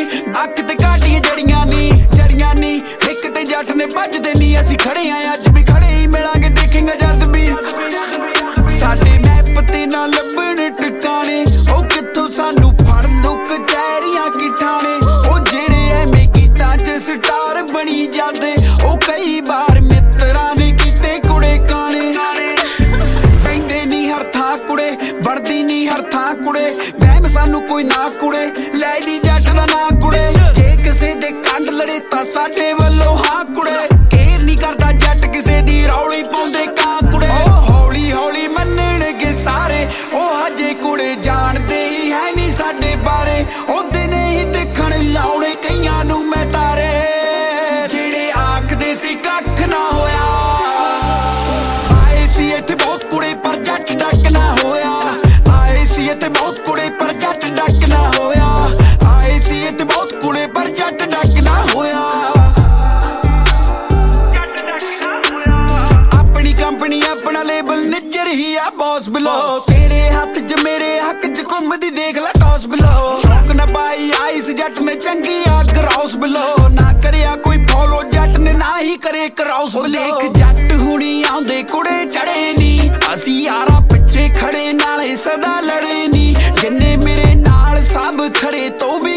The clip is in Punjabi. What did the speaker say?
ਅੱਖ ਤੇ ਕਾਟੀਆਂ ਜੜੀਆਂ ਨੀ ਇੱਕ ਤੇ ਜੱਟ ਨੇ ਭੱਜਦੇ ਨੀ ਅਸੀਂ ਖੜੇ ਆਂ ਅੱਜ ਵੀ ਖੜੇ ਹੀ ਮਿਲਾਂਗੇ ਦੇਖੇਂਗਾ ਜਦ ਵੀ ਸਾਡੇ ਮੈਪ ਤੇ ਨਾ ਲੱਭਣ ਟਿਕਾਣੇ ਉਹ ਕਿੱਥੋਂ ਸਾਨੂੰ ਫੜ ਲੁੱਕ ਚੈਰੀਆਂ ਕੀ ਠਾਣੇ ਉਹ ਜਿਹੜੇ ਐਵੇਂ ਕੀਤਾ ਚ ਸਟਾਰ ਬਣੀ ਜਾਂਦੇ ਉਹ ਕਈ ਵਾਰ ਮਿੱਤਰਾਂ ਨੇ ਕੀਤੇ ਕੁੜੇ ਕਾਣੇ ਕਹਿੰਦੇ ਨੀ ਹਰ ਥਾਂ ਕੁੜੇ ਬਣਦੀ ਨੀ ਹਰ ਥਾਂ ਕੁੜੇ ਵਹਿਮ ਸਾਨੂੰ ਕੋਈ ਨਾ ਕੁੜੇ ਲੈ ਦੀ ਜੱਟ ਦਾ ਨਾਂ ਕੁੜੇ ਜੇ ਕਿਸੇ ਦੇ ਕੰਡ ਲੜੇ ਤਾਂ ਸਾਡੇ ਵੱਲੋਂ ਹਾਂ ਕੁੜੇ ਕੇਰ ਨੀ ਕਰਦਾ ਜੱਟ ਕਿਸੇ ਦੀ ਰੌਲੀ ਪਾਉਂਦੇ ਕਾਂ ਕੁੜੇ ਉਹ ਹੌਲੀ ਹੌਲੀ ਮੰਨਣਗੇ ਸਾਰੇ ਉਹ ਹਜੇ ਕੁੜੇ ਜਾਣਦੇ ਹੀ ਹੈ ਨੀ ਸਾਡੇ ਬਾਰੇ ਉਹ ਦਿਨੇ ਹੀ ਦੇਖਣ ਲਾਉਣੇ ਕਈਆਂ ਨੂੰ ਮੈਂ ਤਾਰੇ ਜਿਹੜੇ ਆਖਦੇ ਸੀ ਕੱਖ ਨਾ ਹੋਇਆ ਆਏ ਸੀ ਇੱਥੇ ਬਹੁਤ ਕੁੜੇ ਪਰ ਜੱਟ ਡੱਕ ਨਾ ਹੋਇਆ ਆਏ ਸੀ ਇੱਥੇ ਬਹੁਤ ਕੁੜੇ ਪਰ ਜੱਟ ਡੱਕ ਨਾ ਹੋਇਆ ਆਏ ਸੀ ਇੱਥੇ ਬਹੁਤ ਕੁੜੇ ਪਰ ਜੱਟ ਡੱਕ ਨਾ ਹੋਇਆ ਆਪਣੀ ਕੰਪਨੀ ਆਪਣਾ ਲੇਬਲ ਨਿੱਜਰ ਹੀ ਆ ਬੌਸ ਬਿਲੋ ਤੇਰੇ ਹੱਥ 'ਚ ਮੇਰੇ ਹੱਕ 'ਚ ਘੁੰਮਦੀ ਦੇਖ ਲੈ ਟੌਸ ਬਿਲੋ ਸ਼ੌਕ ਨਾ ਪਾਈ ਆਈਸ ਜੱਟ ਨੇ ਚੰਗੀ ਆ ਗਰਾਉਸ ਬਿਲੋ ਨਾ ਕਰਿਆ ਕੋਈ ਫੋਲੋ ਜੱਟ ਨੇ ਨਾ ਹੀ ਕਰੇ ਕਰਾਉਸ ਬਲੇਖ ਜੱਟ ਹੁਣੀ ਆਉਂਦੇ ਕੁੜੇ ਚੜੇ ਨੀ ਅਸੀਂ ਯਾਰਾਂ ਪਿੱਛੇ ਖੜੇ ਨਾਲੇ ਸਦਾ ਲੜੇ ਨੀ ਜਿੰਨੇ ਮੇਰੇ ਨਾਲ ਸਭ ਖੜੇ ਤੋਂ ਵੀ